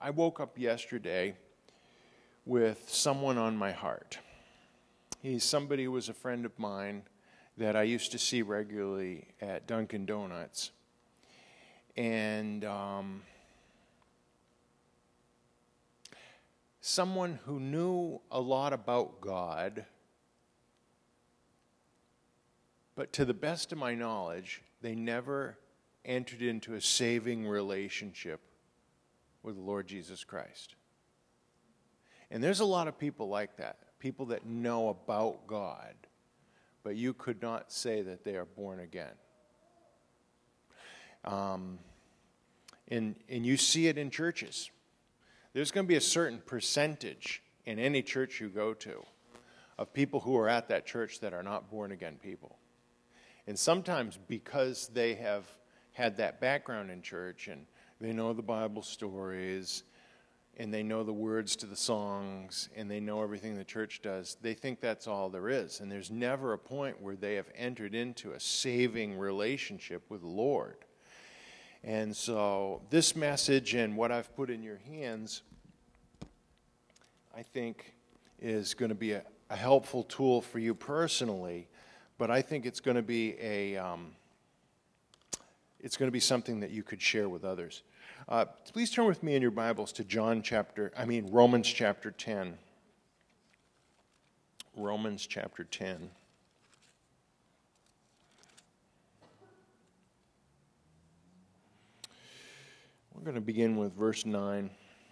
I woke up yesterday with someone on my heart. He's somebody who was a friend of mine that I used to see regularly at Dunkin' Donuts. And someone who knew a lot about God, but to the best of my knowledge, they never entered into a saving relationship with the Lord Jesus Christ. And there's a lot of people like that, people that know about God, but you could not say that they are born again. And you see it in churches. There's going to be a certain percentage in any church you go to of people who are at that church that are not born again people. And sometimes because they have had that background in church and they know the Bible stories and they know the words to the songs and they know everything the church does, they think that's all there is. And there's never a point where they have entered into a saving relationship with the Lord. And so this message and what I've put in your hands, I think, is going to be a helpful tool for you personally, but I think it's going to be something that you could share with others. Please turn with me in your Bibles to Romans chapter 10. Romans chapter 10. We're going to begin with verse 9.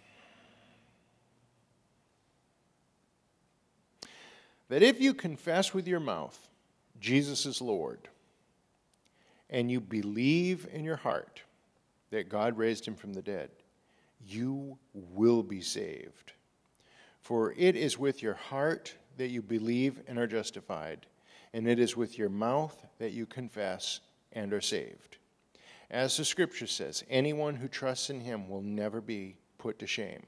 That if you confess with your mouth Jesus is Lord, and you believe in your heart that God raised him from the dead, you will be saved. For it is with your heart that you believe and are justified, and it is with your mouth that you confess and are saved. As the Scripture says, anyone who trusts in him will never be put to shame.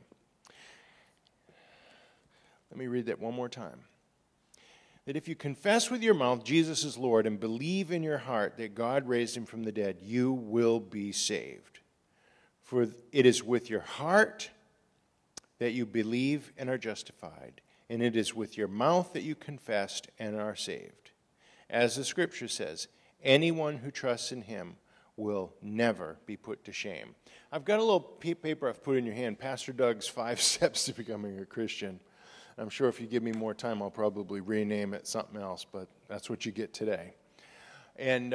Let me read that one more time. That if you confess with your mouth Jesus is Lord and believe in your heart that God raised him from the dead, you will be saved. For it is with your heart that you believe and are justified, and it is with your mouth that you confessed and are saved. As the Scripture says, anyone who trusts in him will never be put to shame. I've got a little paper I've put in your hand, Pastor Doug's 5 Steps to Becoming a Christian. I'm sure if you give me more time, I'll probably rename it something else, but that's what you get today. And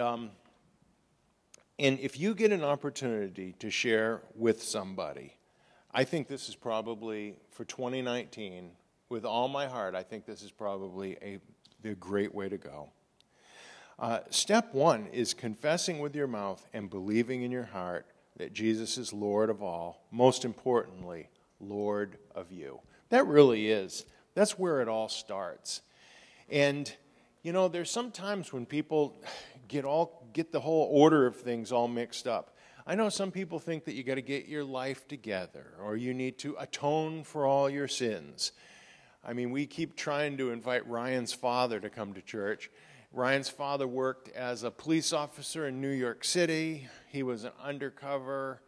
if you get an opportunity to share with somebody, I think this is probably, for 2019, with all my heart, I think this is probably the great way to go. Step 1 is confessing with your mouth and believing in your heart that Jesus is Lord of all, most importantly, Lord of you. That really is. That's where it all starts. And, you know, there's some times when people get the whole order of things all mixed up. I know some people think that you got to get your life together or you need to atone for all your sins. I mean, we keep trying to invite Ryan's father to come to church. Ryan's father worked as a police officer in New York City. He was an undercover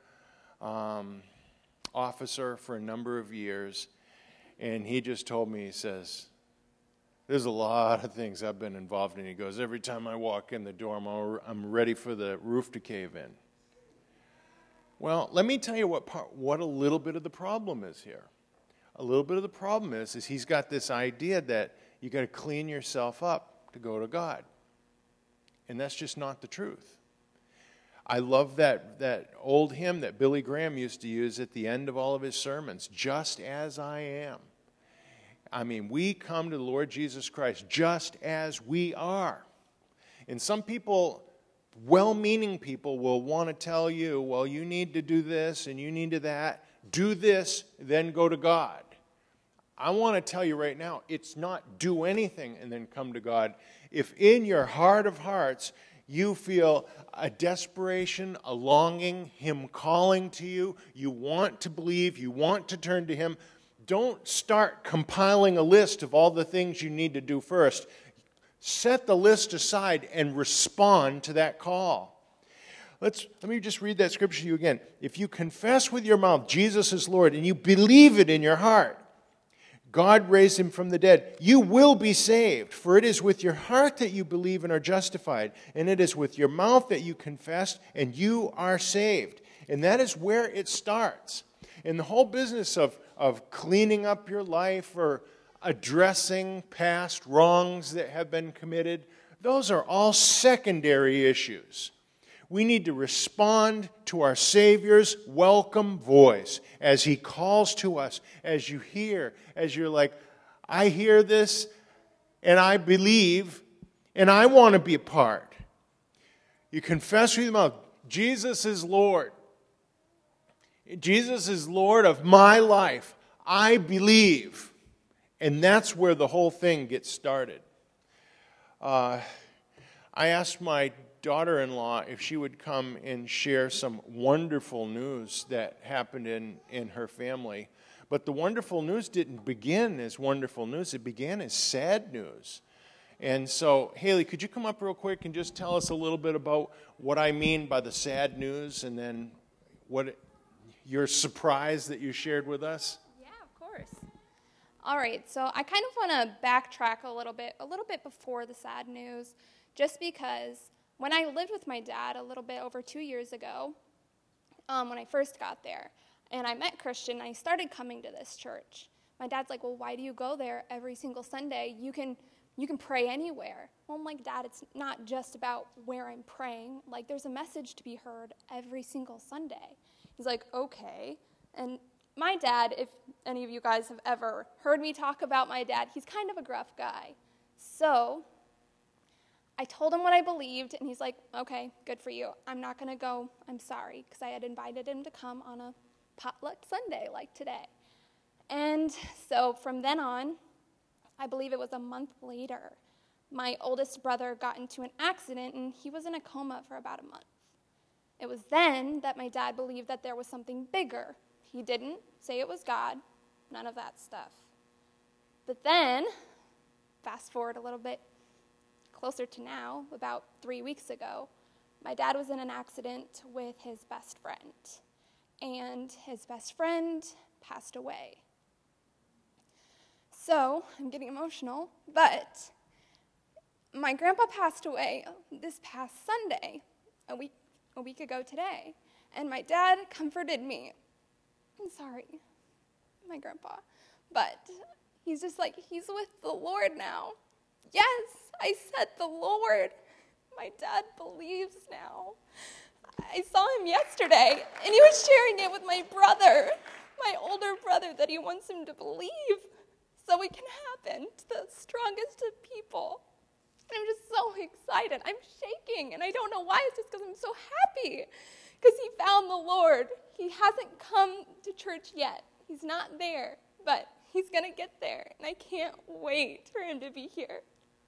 officer for a number of years. And he just told me, he says, there's a lot of things I've been involved in. He goes, every time I walk in the door, I'm ready for the roof to cave in. Well, let me tell you what a little bit of the problem is here. A little bit of the problem is he's got this idea that you got to clean yourself up to go to God. And that's just not the truth. I love that old hymn that Billy Graham used to use at the end of all of his sermons, just as I am. I mean, we come to the Lord Jesus Christ just as we are. And some people, well-meaning people, will want to tell you, well, you need to do this and you need to that. Do this, then go to God. I want to tell you right now, it's not do anything and then come to God. If in your heart of hearts you feel a desperation, a longing, Him calling to you, you want to believe, you want to turn to Him, don't start compiling a list of all the things you need to do first. Set the list aside and respond to that call. Let me just read that scripture to you again. If you confess with your mouth Jesus is Lord and you believe it in your heart, God raised him from the dead, you will be saved. For it is with your heart that you believe and are justified, and it is with your mouth that you confess and you are saved. And that is where it starts. In the whole business of cleaning up your life or addressing past wrongs that have been committed, those are all secondary issues. We need to respond to our Savior's welcome voice as he calls to us, as you hear, as you're like, I hear this and I believe and I want to be a part. You confess with your mouth, Jesus is Lord. Jesus is Lord of my life. I believe. And that's where the whole thing gets started. I asked my daughter-in-law if she would come and share some wonderful news that happened in her family. But the wonderful news didn't begin as wonderful news. It began as sad news. And so, Haley, could you come up real quick and just tell us a little bit about what I mean by the sad news and then your surprise that you shared with us? Yeah, of course. All right, so I kind of want to backtrack a little bit before the sad news, just because when I lived with my dad a little bit over 2 years ago, when I first got there, and I met Christian, I started coming to this church. My dad's like, well, why do you go there every single Sunday? You can pray anywhere. Well, I'm like, Dad, it's not just about where I'm praying. Like, there's a message to be heard every single Sunday. He's like, okay. And my dad, if any of you guys have ever heard me talk about my dad, he's kind of a gruff guy. So I told him what I believed, and he's like, okay, good for you. I'm not going to go. I'm sorry, because I had invited him to come on a potluck Sunday like today. And so from then on, I believe it was a month later, my oldest brother got into an accident, and he was in a coma for about a month. It was then that my dad believed that there was something bigger. He didn't say it was God, none of that stuff. But then, fast forward a little bit closer to now, about 3 weeks ago, my dad was in an accident with his best friend, and his best friend passed away. So, I'm getting emotional, but my grandpa passed away this past Sunday, a week ago today, and my dad comforted me. I'm sorry, my grandpa, but he's just like, he's with the Lord now. Yes, I said the Lord. My dad believes now. I saw him yesterday, and he was sharing it with my brother, my older brother, that he wants him to believe so it can happen to the strongest of people. And I'm just so excited. I'm shaking, and I don't know why. It's just because I'm so happy because he found the Lord. He hasn't come to church yet. He's not there, but he's going to get there, and I can't wait for him to be here.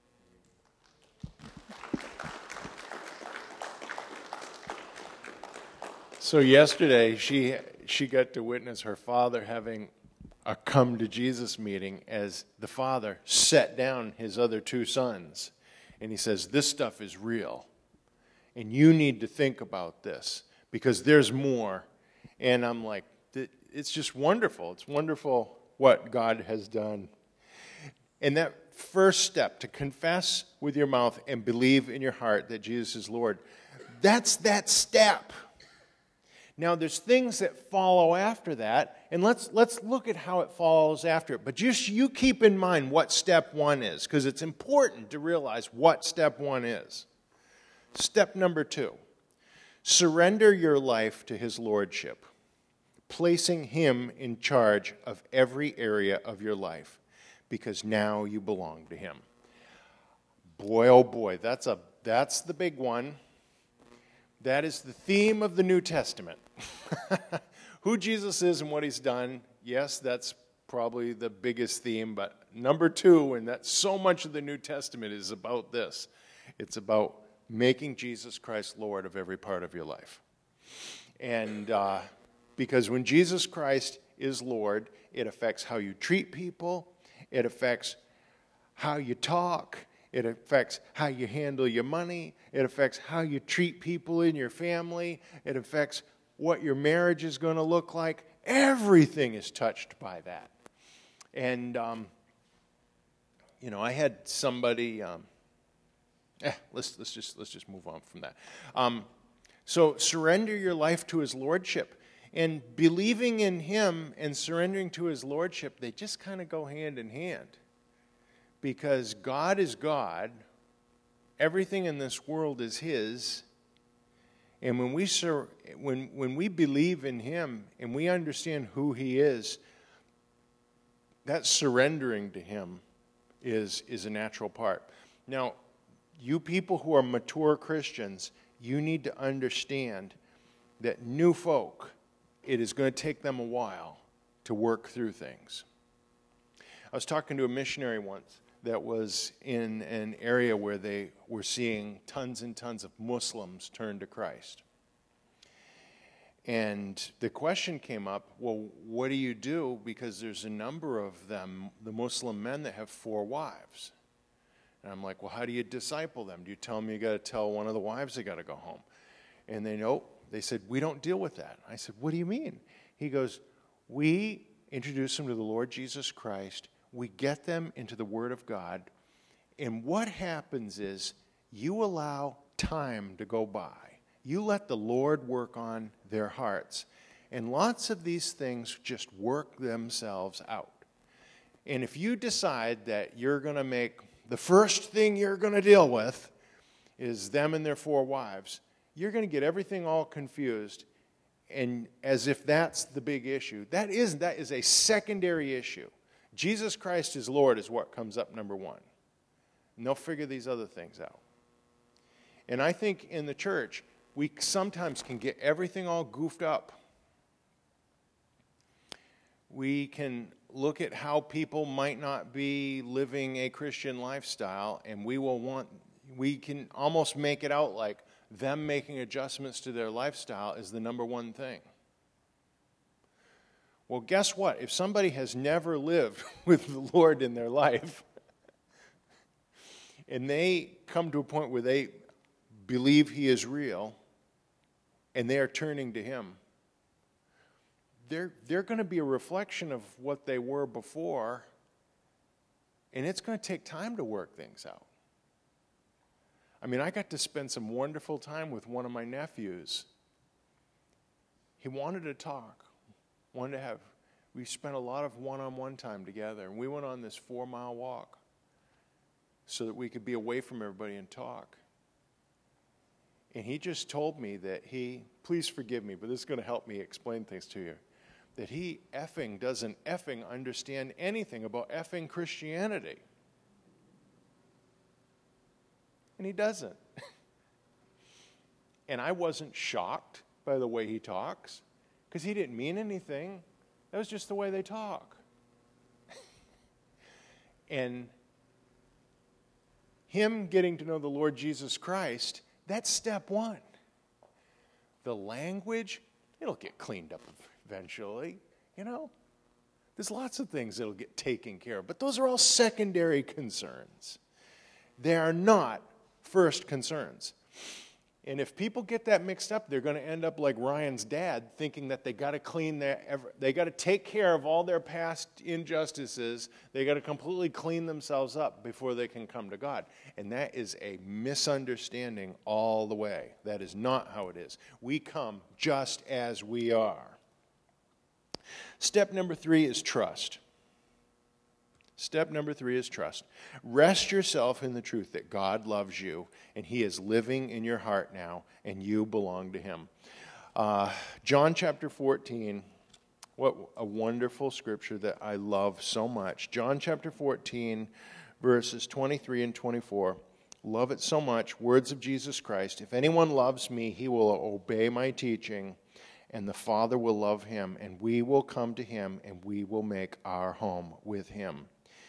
So yesterday, she got to witness her father having a come to Jesus meeting as the father set down his other two sons. And he says, this stuff is real. And you need to think about this because there's more. And I'm like, it's just wonderful. It's wonderful what God has done. And that first step, to confess with your mouth and believe in your heart that Jesus is Lord, that's that step. Now, there's things that follow after that, and let's look at how it follows after it. But just you keep in mind what step one is, because it's important to realize what step one is. Step number 2, surrender your life to his lordship, placing him in charge of every area of your life, because now you belong to him. Boy, oh boy, that's the big one. That is the theme of the New Testament. Who Jesus is and what he's done, yes, that's probably the biggest theme, but number 2, and that's so much of the New Testament is about this. It's about making Jesus Christ Lord of every part of your life. And because when Jesus Christ is Lord, it affects how you treat people, it affects how you talk, It affects how you handle your money. It affects how you treat people in your family. It affects what your marriage is going to look like. Everything is touched by that. And, I had somebody, let's just move on from that. So surrender your life to his lordship. And believing in him and surrendering to his lordship, they just kind of go hand in hand. Because God is God, everything in this world is his, and when we believe in him and we understand who he is, that surrendering to him is a natural part. Now, you people who are mature Christians, you need to understand that new folk, it is going to take them a while to work through things. I was talking to a missionary once that was in an area where they were seeing tons and tons of Muslims turn to Christ. And the question came up, well, what do you do? Because there's a number of them, the Muslim men, that have 4 wives. And I'm like, well, how do you disciple them? Do you tell them you got to tell one of the wives they got to go home? And they said, we don't deal with that. I said, what do you mean? He goes, we introduce them to the Lord Jesus Christ. We get them into the Word of God, and what happens is you allow time to go by. You let the Lord work on their hearts, and lots of these things just work themselves out. And if you decide that you're going to make the first thing you're going to deal with is them and their 4 wives, you're going to get everything all confused, and as if that's the big issue. That is a secondary issue. Jesus Christ is Lord is what comes up number 1. And they'll figure these other things out. And I think in the church, we sometimes can get everything all goofed up. We can look at how people might not be living a Christian lifestyle, and we can almost make it out like them making adjustments to their lifestyle is the number 1 thing. Well, guess what? If somebody has never lived with the Lord in their life, and they come to a point where they believe he is real, and they are turning to him, they're going to be a reflection of what they were before, and it's going to take time to work things out. I mean, I got to spend some wonderful time with one of my nephews. He wanted to talk. We spent a lot of one-on-one time together, and we went on this 4-mile walk so that we could be away from everybody and talk. And he just told me that please forgive me, but this is going to help me explain things to you, that he doesn't understand anything about Christianity. And he doesn't. And I wasn't shocked by the way he talks, because he didn't mean anything. That was just the way they talk. And him getting to know the Lord Jesus Christ, that's step 1. The language, it'll get cleaned up eventually, There's lots of things that'll get taken care of, but those are all secondary concerns. They are not first concerns. And if people get that mixed up, they're going to end up like Ryan's dad, thinking that they got to take care of all their past injustices. They got to completely clean themselves up before they can come to God. And that is a misunderstanding all the way. That is not how it is. We come just as we are. Step number 3 is trust. Step number 3 is trust. Rest yourself in the truth that God loves you, and he is living in your heart now, and you belong to him. John chapter 14, what a wonderful scripture that I love so much. John chapter 14, verses 23 and 24. Love it so much. Words of Jesus Christ. If anyone loves me, he will obey my teaching, and the Father will love him, and we will come to him, and we will make our home with him.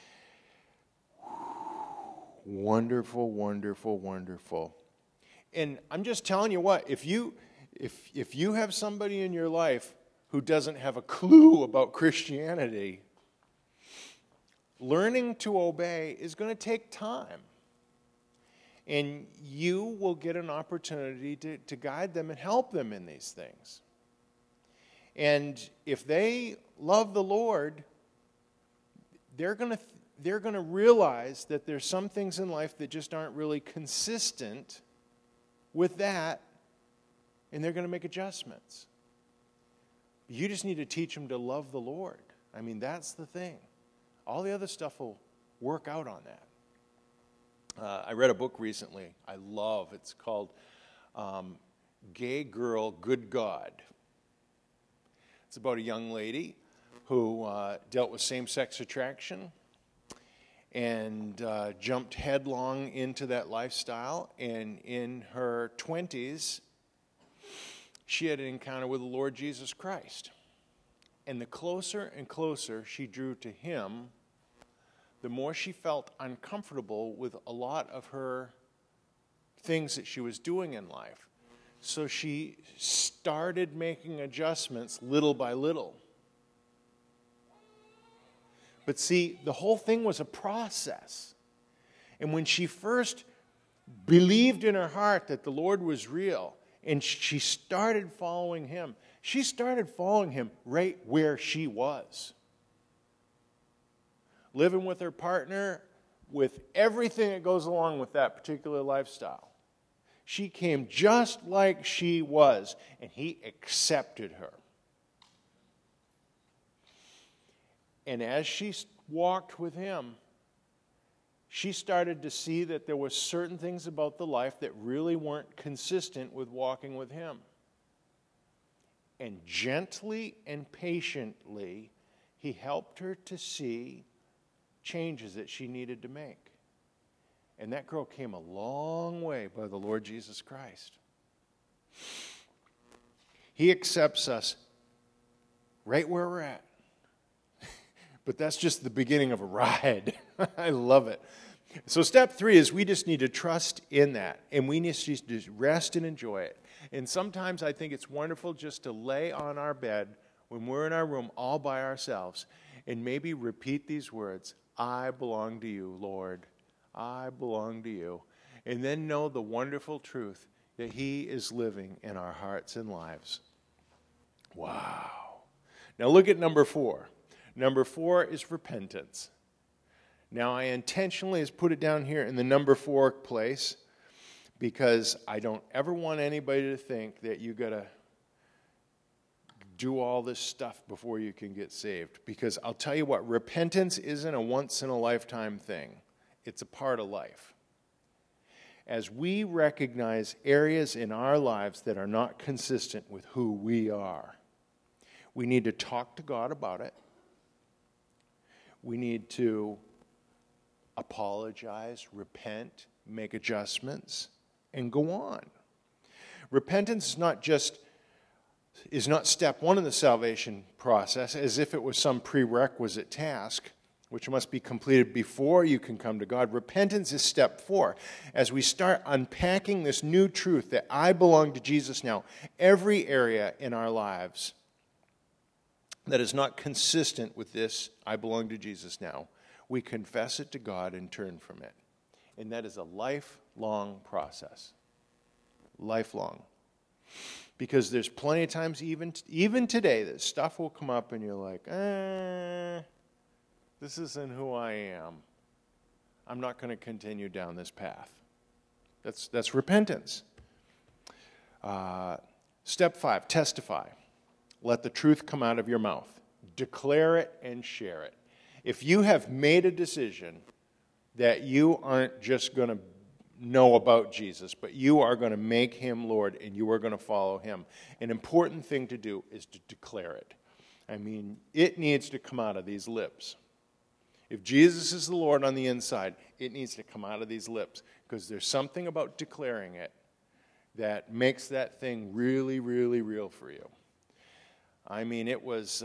Wonderful, wonderful, wonderful. And I'm just telling you what, if you have somebody in your life who doesn't have a clue about Christianity, learning to obey is going to take time. And you will get an opportunity to guide them and help them in these things. And if they love the Lord, they're going to realize that there's some things in life that just aren't really consistent with that, and they're going to make adjustments. You just need to teach them to love the Lord. I mean, that's the thing. All the other stuff will work out on that. I read a book recently I love. It's called Gay Girl, Good God. It's about a young lady who dealt with same-sex attraction and jumped headlong into that lifestyle. And in her 20s, she had an encounter with the Lord Jesus Christ. And the closer and closer she drew to him, the more she felt uncomfortable with a lot of her things that she was doing in life. So she started making adjustments little by little. But see, the whole thing was a process. And when she first believed in her heart that the Lord was real, and she started following him, she started following him right where she was. Living with her partner, with everything that goes along with that particular lifestyle. She came just like she was, and he accepted her. And as she walked with him, she started to see that there were certain things about the life that really weren't consistent with walking with him. And gently and patiently, he helped her to see changes that she needed to make. And that girl came a long way by the Lord Jesus Christ. He accepts us right where we're at. But that's just the beginning of a ride. I love it. So step 3 is we just need to trust in that. And we need to just rest and enjoy it. And sometimes I think it's wonderful just to lay on our bed when we're in our room all by ourselves and maybe repeat these words, I belong to you, Lord. I belong to you. And then know the wonderful truth that he is living in our hearts and lives. Wow. Now look at number 4. Number 4 is repentance. Now I intentionally has put it down here in the number 4 place because I don't ever want anybody to think that you got to do all this stuff before you can get saved. Because I'll tell you what, repentance isn't a once-in-a-lifetime thing. It's a part of life. As we recognize areas in our lives that are not consistent with who we are, we need to talk to God about it. We need to apologize, repent, make adjustments, and go on. Repentance is not step 1 in the salvation process, as if it was some prerequisite task, which must be completed before you can come to God. Repentance is step 4. As we start unpacking this new truth that I belong to Jesus now, every area in our lives that is not consistent with this, I belong to Jesus now, we confess it to God and turn from it. And that is a lifelong process. Lifelong. Because there's plenty of times, even today, that stuff will come up and you're like, this isn't who I am. I'm not going to continue down this path. That's repentance. Step 5, testify. Let the truth come out of your mouth. Declare it and share it. If you have made a decision that you aren't just going to know about Jesus, but you are going to make him Lord and you are going to follow him, an important thing to do is to declare it. I mean, it needs to come out of these lips. If Jesus is the Lord on the inside, it needs to come out of these lips because there's something about declaring it that makes that thing really, really real for you. I mean, it was,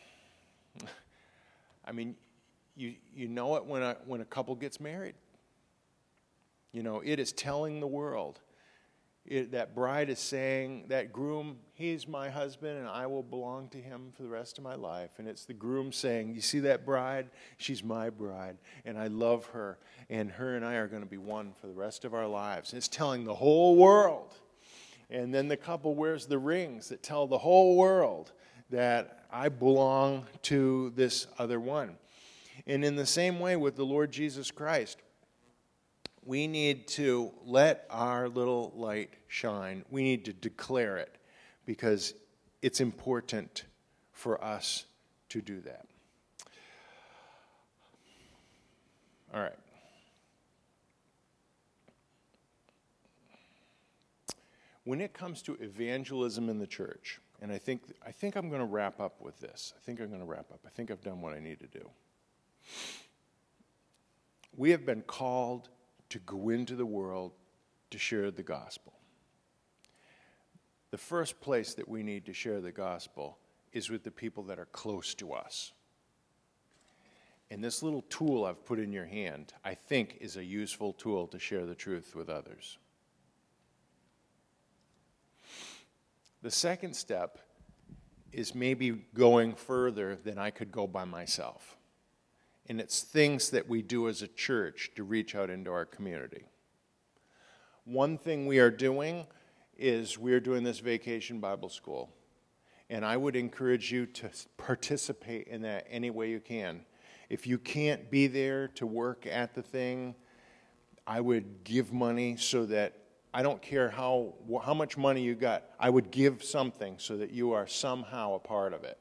you know it when a couple gets married. You know, it is telling the world, that bride is saying, that groom, he's my husband and I will belong to him for the rest of my life. And it's the groom saying, you see that bride? She's my bride and I love her. And her and I are going to be one for the rest of our lives. It's telling the whole world. And then the couple wears the rings that tell the whole world that I belong to this other one. And in the same way with the Lord Jesus Christ, we need to let our little light shine. We need to declare it because it's important for us to do that. All right. When it comes to evangelism in the church, and I think I'm going to wrap up with this. I think I've done what I need to do. We have been called to go into the world to share the gospel. The first place that we need to share the gospel is with the people that are close to us. And this little tool I've put in your hand, I think, is a useful tool to share the truth with others. The second step is maybe going further than I could go by myself. And it's things that we do as a church to reach out into our community. One thing we are doing is we are doing this Vacation Bible School. And I would encourage you to participate in that any way you can. If you can't be there to work at the thing, I would give money so that I don't care how much money you got. I would give something so that you are somehow a part of it.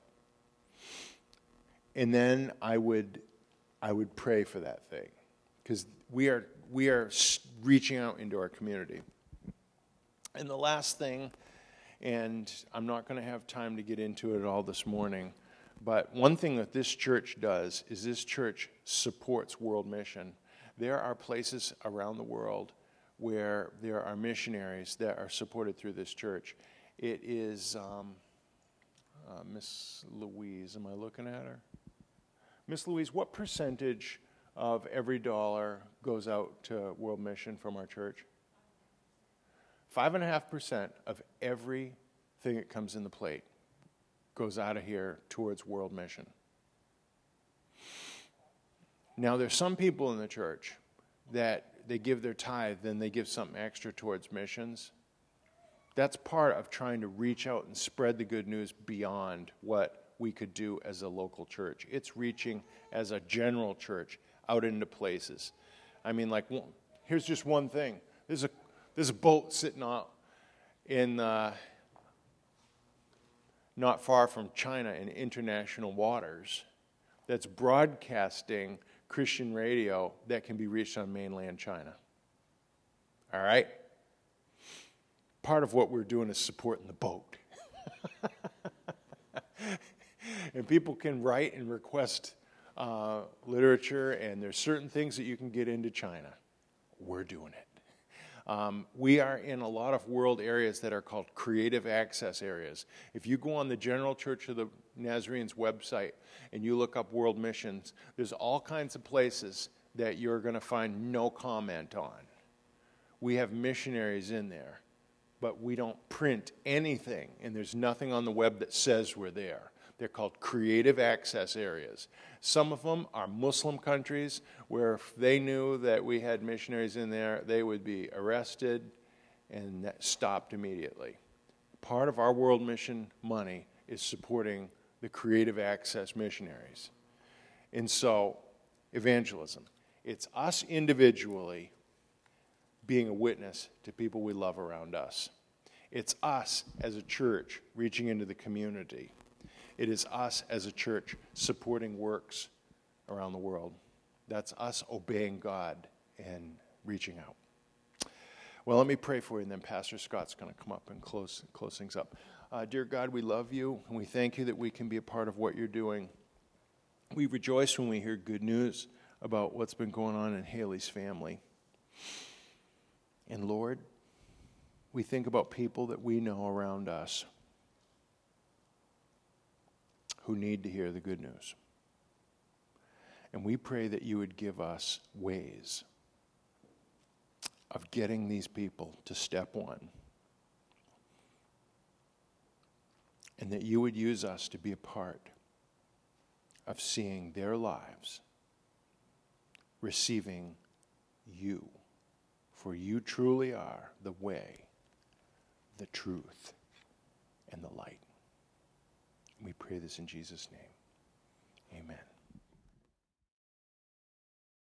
And then I would pray for that thing because we are reaching out into our community. And the last thing, and I'm not going to have time to get into it all this morning, but one thing that this church does is this church supports World Mission. There are places around the world where there are missionaries that are supported through this church. It is Miss Louise. Am I looking at her? Miss Louise, what percentage of every dollar goes out to World Mission from our church? 5.5% of everything that comes in the plate goes out of here towards World Mission. Now, there's some people in the church that they give their tithe, then they give something extra towards missions. That's part of trying to reach out and spread the good news beyond what we could do as a local church. It's reaching as a general church out into places. I mean, like, here's just one thing. There's a boat sitting out in not far from China in international waters that's broadcasting Christian radio that can be reached on mainland China. All right? Part of what we're doing is supporting the boat. And people can write and request literature, and there's certain things that you can get into China. We're doing it. We are in a lot of world areas that are called creative access areas. If you go on the General Church of the Nazarenes website and you look up World Missions, there's all kinds of places that you're going to find no comment on. We have missionaries in there, but we don't print anything, and there's nothing on the web that says we're there. They're called creative access areas. Some of them are Muslim countries where if they knew that we had missionaries in there, they would be arrested and stopped immediately. Part of our World Mission money is supporting the creative access missionaries. And so, evangelism. It's us individually being a witness to people we love around us. It's us as a church reaching into the community. It is us as a church supporting works around the world. That's us obeying God and reaching out. Well, let me pray for you, and then Pastor Scott's going to come up and close things up. Dear God, we love you, and we thank you that we can be a part of what you're doing. We rejoice when we hear good news about what's been going on in Haley's family. And Lord, we think about people that we know around us who need to hear the good news. And we pray that you would give us ways of getting these people to step one, and that you would use us to be a part of seeing their lives receiving you. For you truly are the way, the truth, and the light. We pray this in Jesus' name. Amen.